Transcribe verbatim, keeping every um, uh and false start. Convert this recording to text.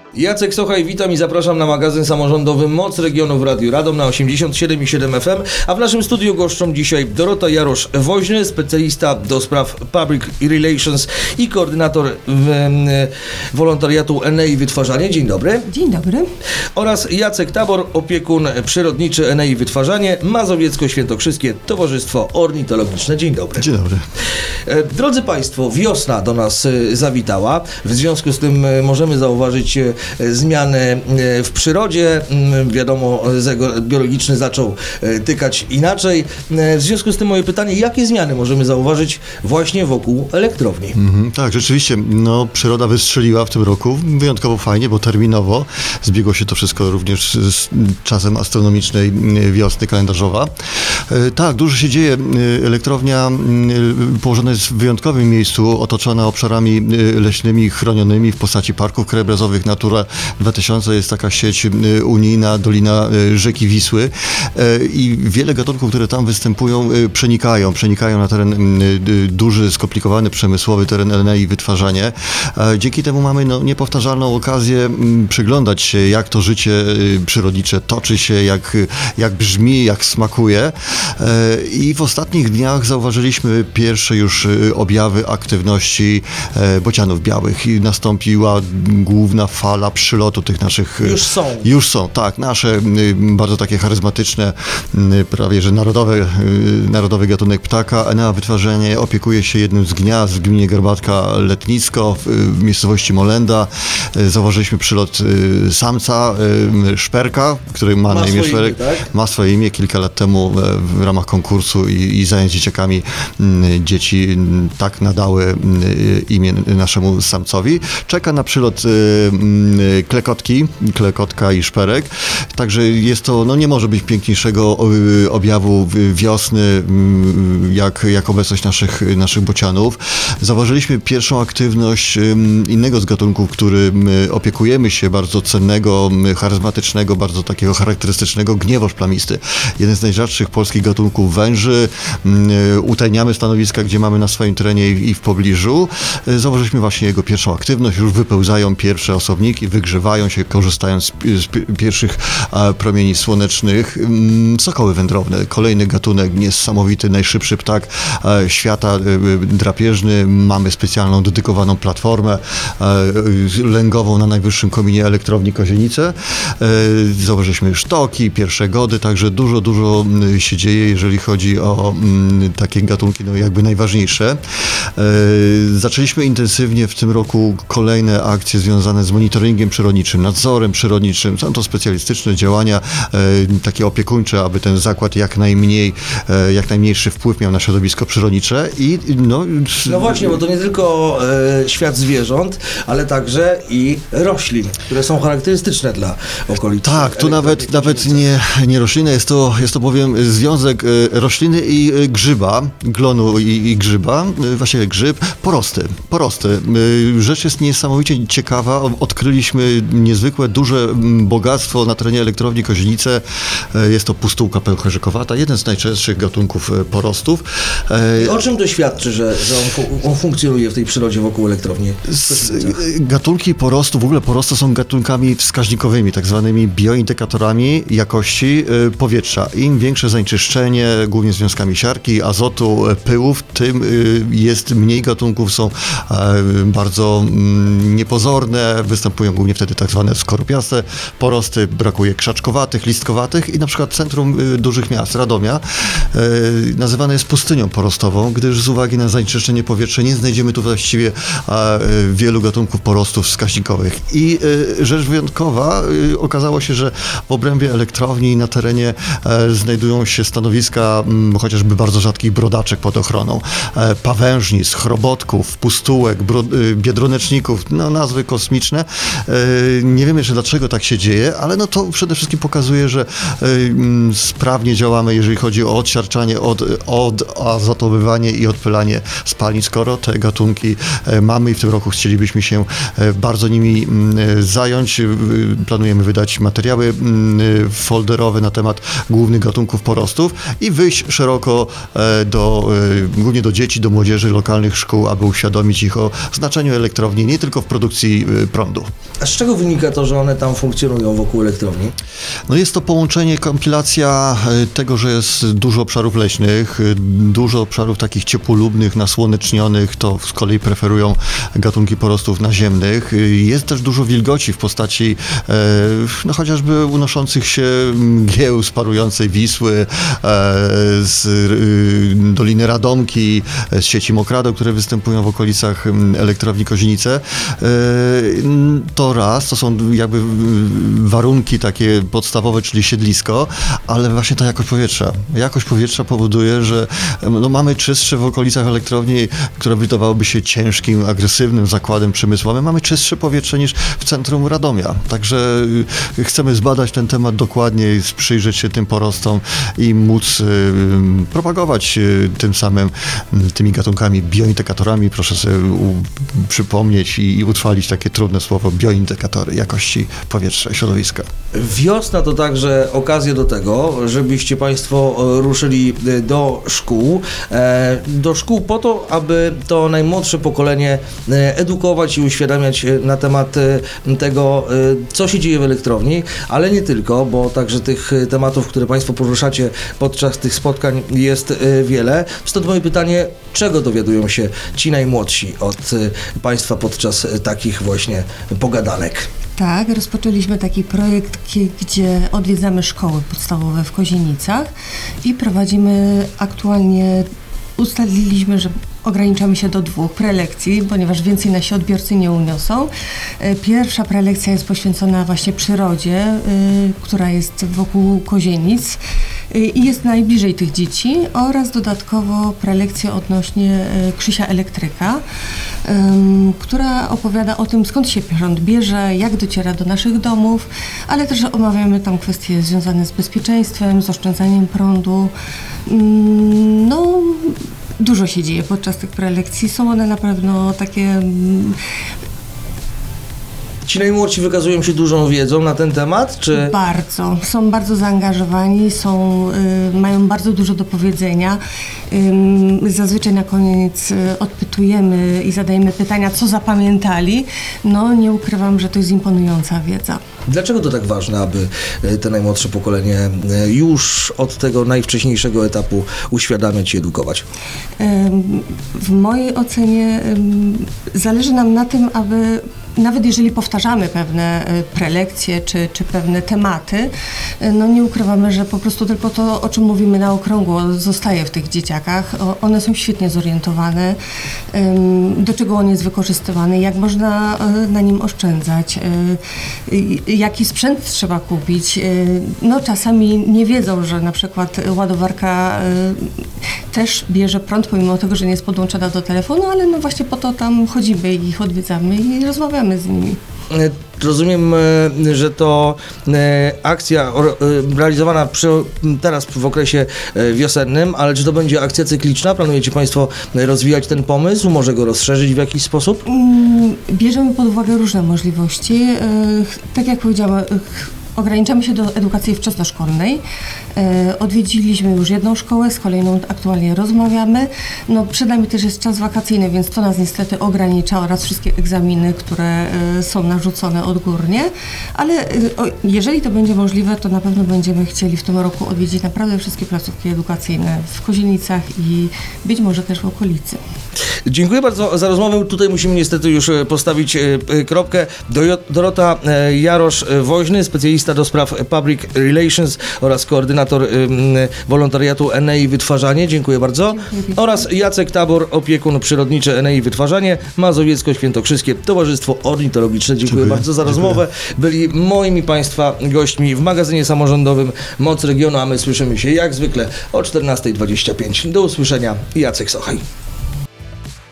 Jacek Sochaj, witam i zapraszam na magazyn samorządowy Moc Regionu w Radiu Radom na osiemdziesiąt siedem i siedem F M, a w naszym studiu goszczą dzisiaj Dorota Jarosz-Woźny, specjalista do spraw Public Relations i koordynator w, wolontariatu Enei Wytwarzanie. Dzień dobry. Dzień dobry. Oraz Jacek Tabor, opiekun przyrodniczy Enei Wytwarzanie, Mazowiecko-Świętokrzyskie Towarzystwo Ornitologiczne. Dzień dobry. Dzień dobry. Drodzy Państwo, wiosna do nas zawitała. W związku z tym możemy zauważyć zmiany w przyrodzie. Wiadomo, zegar biologiczny zaczął tykać inaczej. W związku z tym moje pytanie, jakie zmiany możemy zauważyć właśnie wokół elektrowni? Mhm, tak, rzeczywiście, no, przyroda wystrzeliła w tym roku, wyjątkowo fajnie, bo terminowo zbiegło się to wszystko również z czasem astronomicznej wiosny kalendarzowa. E, tak, dużo się dzieje. Elektrownia położona jest w wyjątkowym miejscu, otoczona obszarami leśnymi, chronionymi w postaci parków krajobrazowych. Natura dwa tysiące jest taka sieć unijna, dolina rzeki Wisły i wiele gatunków, które tam występują, przenikają, przenikają na teren duży, skomplikowany, przemysłowy teren Enei Wytwarzanie. Dzięki temu mamy no, niepowtarzalną okazję przyglądać się, jak to życie przyrodnicze toczy się, jak, jak brzmi, jak smakuje. I w ostatnich dniach zauważyliśmy pierwsze już objawy aktywności bocianów białych i nastąpiła główna fala przylotu tych naszych... Już są. Już są, tak. Nasze bardzo takie charyzmatyczne, prawie że narodowe, narodowy gatunek ptaka. Enea Wytwarzanie opiekuje się jednym z gniazd w gminie Garbatka Letnisko w miejscowości Molenda. Zauważyliśmy przylot samca, szperka, który ma, ma na imię Szperek. Imię, tak? Ma swoje imię. Kilka lat temu w ramach konkursu i, i zajęć dzieciakami dzieci tak nadały imię naszemu samcowi. Czeka na przylot klekotki, klekotka i szperek. Także jest to, no nie może być piękniejszego objawu wiosny, jak, jak obecność naszych, naszych bocianów. Zauważyliśmy pierwszą aktywność innego z gatunków, którym opiekujemy się, bardzo cennego, charyzmatycznego, bardzo takiego charakterystycznego, gniewoż plamisty. Jeden z najrzadszych polskich gatunków węży. Utajniamy stanowiska, gdzie mamy na swoim terenie i w pobliżu. Zauważyliśmy właśnie jego pierwszą aktywność. Już wypełzają pierwsze osobniki, wygrzewają się, korzystając z, z pierwszych a, promieni słonecznych. Sokoły wędrowne, kolejny gatunek, niesamowity, najszybszy ptak a, świata, a, drapieżny. Mamy specjalną, dedykowaną platformę a, lęgową na najwyższym kominie elektrowni Kozienice. E, zauważyliśmy sztoki, pierwsze gody, także dużo, dużo się dzieje, jeżeli chodzi o m, takie gatunki, no jakby najważniejsze. E, zaczęliśmy intensywnie w tym roku kolejne akcje związane z monitoringiem przyrodniczym, nadzorem przyrodniczym. Są to specjalistyczne działania, e, takie opiekuńcze, aby ten zakład jak najmniej, e, jak najmniejszy wpływ miał na środowisko przyrodnicze i no... No właśnie, bo to nie tylko e, świat zwierząt, ale także i roślin, które są charakterystyczne dla okolicy. Tak, tu nawet, nawet nie, nie roślina, jest to, jest to bowiem związek e, rośliny i e, grzyba, glonu i, i grzyba, e, właściwie grzyb, porosty, porosty. E, rzecz jest niesamowicie ciekawa, odkryliśmy niezwykłe, duże bogactwo na terenie elektrowni Kozienice. Jest to pustułka pęcherzykowata, jeden z najczęstszych gatunków porostów. I o czym to świadczy, że, że on, fu- on funkcjonuje w tej przyrodzie wokół elektrowni? Z, gatunki porostu, w ogóle porosty są gatunkami wskaźnikowymi, tak zwanymi bioindykatorami jakości powietrza. Im większe zanieczyszczenie, głównie związkami siarki, azotu, pyłów, tym jest mniej gatunków, są bardzo niepozorne, występują głównie wtedy tak zwane skorupiaste porosty, brakuje krzaczkowatych, listkowatych i na przykład centrum dużych miast, Radomia, nazywane jest pustynią porostową, gdyż z uwagi na zanieczyszczenie powietrza nie znajdziemy tu właściwie wielu gatunków porostów wskaźnikowych. I rzecz wyjątkowa, okazało się, że w obrębie elektrowni na terenie znajdują się stanowiska chociażby bardzo rzadkich brodaczek pod ochroną, pawężnic, chrobotków, pustułek, bro, biedroneczników, no nazwy kosmiczne. Nie wiem jeszcze dlaczego tak się dzieje, ale no to przede wszystkim pokazuje, że sprawnie działamy, jeżeli chodzi o odsiarczanie, od, odazotowywanie i odpylanie spalin, skoro te gatunki mamy i w tym roku chcielibyśmy się bardzo nimi zająć. Planujemy wydać materiały folderowe na temat głównych gatunków porostów i wyjść szeroko do, głównie do dzieci, do młodzieży lokalnych szkół, aby uświadomić ich o znaczeniu elektrowni nie tylko w produkcji prądu. A z czego wynika to, że one tam funkcjonują wokół elektrowni? No jest to połączenie, kompilacja e, tego, że jest dużo obszarów leśnych, e, dużo obszarów takich ciepłolubnych, nasłonecznionych, to z kolei preferują gatunki porostów naziemnych. E, Jest też dużo wilgoci w postaci e, no chociażby unoszących się mgieł z parującej Wisły, e, z e, Doliny Radomki, e, z sieci Mokradeł, które występują w okolicach m, elektrowni Kozienice. E, To raz, to są jakby warunki takie podstawowe, czyli siedlisko, ale właśnie ta jakość powietrza. Jakość powietrza powoduje, że no, mamy czystsze w okolicach elektrowni, które wydawałoby się ciężkim, agresywnym zakładem przemysłowym, mamy czystsze powietrze niż w centrum Radomia. Także chcemy zbadać ten temat dokładniej, przyjrzeć się tym porostom i móc y, propagować y, tym samym y, tymi gatunkami, bioindykatorami, proszę sobie u, przypomnieć i, i utrwalić takie trudne słowo, bioindykatory jakości powietrza i środowiska. Wiosna to także okazja do tego, żebyście Państwo ruszyli do szkół. Do szkół po to, aby to najmłodsze pokolenie edukować i uświadamiać na temat tego, co się dzieje w elektrowni, ale nie tylko, bo także tych tematów, które Państwo poruszacie podczas tych spotkań jest wiele. Stąd moje pytanie, czego dowiadują się ci najmłodsi od Państwa podczas takich właśnie pogadanek? Tak, rozpoczęliśmy taki projekt, gdzie odwiedzamy szkoły podstawowe w Kozienicach i prowadzimy aktualnie, ustaliliśmy, że ograniczamy się do dwóch prelekcji, ponieważ więcej nasi odbiorcy nie uniosą. Pierwsza prelekcja jest poświęcona właśnie przyrodzie, która jest wokół Kozienic i jest najbliżej tych dzieci, oraz dodatkowo prelekcja odnośnie Krzysia Elektryka, która opowiada o tym, skąd się prąd bierze, jak dociera do naszych domów, ale też omawiamy tam kwestie związane z bezpieczeństwem, z oszczędzaniem prądu. No, dużo się dzieje podczas tych prelekcji. Są one na pewno takie... Ci najmłodsi wykazują się dużą wiedzą na ten temat, czy... Bardzo. Są bardzo zaangażowani, są, y, mają bardzo dużo do powiedzenia. Y, zazwyczaj na koniec y, odpytujemy i zadajemy pytania, co zapamiętali. No, nie ukrywam, że to jest imponująca wiedza. Dlaczego to tak ważne, aby te najmłodsze pokolenie już od tego najwcześniejszego etapu uświadamiać i edukować? W mojej ocenie zależy nam na tym, aby nawet jeżeli powtarzamy pewne prelekcje czy, czy pewne tematy, no nie ukrywamy, że po prostu tylko to, o czym mówimy na okrągło, zostaje w tych dzieciakach. One są świetnie zorientowane, do czego on jest wykorzystywany, jak można na nim oszczędzać, jaki sprzęt trzeba kupić. No czasami nie wiedzą, że na przykład ładowarka też bierze prąd, pomimo tego, że nie jest podłączona do telefonu, ale no właśnie po to tam chodzimy i ich odwiedzamy i rozmawiamy z nimi. Rozumiem, że to akcja realizowana przy, teraz w okresie wiosennym, ale czy to będzie akcja cykliczna? Planujecie Państwo rozwijać ten pomysł? Może go rozszerzyć w jakiś sposób? Bierzemy pod uwagę różne możliwości. Tak jak powiedziałam, ograniczamy się do edukacji wczesnoszkolnej. E, odwiedziliśmy już jedną szkołę, z kolejną aktualnie rozmawiamy. No, przed nami też jest czas wakacyjny, więc to nas niestety ogranicza, oraz wszystkie egzaminy, które e, są narzucone odgórnie. Ale e, o, jeżeli to będzie możliwe, to na pewno będziemy chcieli w tym roku odwiedzić naprawdę wszystkie placówki edukacyjne w Kozienicach i być może też w okolicy. Dziękuję bardzo za rozmowę. Tutaj musimy niestety już postawić kropkę. Dorota Jarosz-Woźny, specjalista do spraw Public Relations oraz koordynator wolontariatu Enei Wytwarzanie. Dziękuję bardzo. Dziękuję. Oraz Jacek Tabor, opiekun przyrodniczy Enei Wytwarzanie, Mazowiecko-Świętokrzyskie Towarzystwo Ornitologiczne. Dziękuję, Dziękuję bardzo za rozmowę. Byli moimi Państwa gośćmi w magazynie samorządowym Moc Regionu, a my słyszymy się jak zwykle o czternasta dwadzieścia pięć. Do usłyszenia. Jacek Sochaj.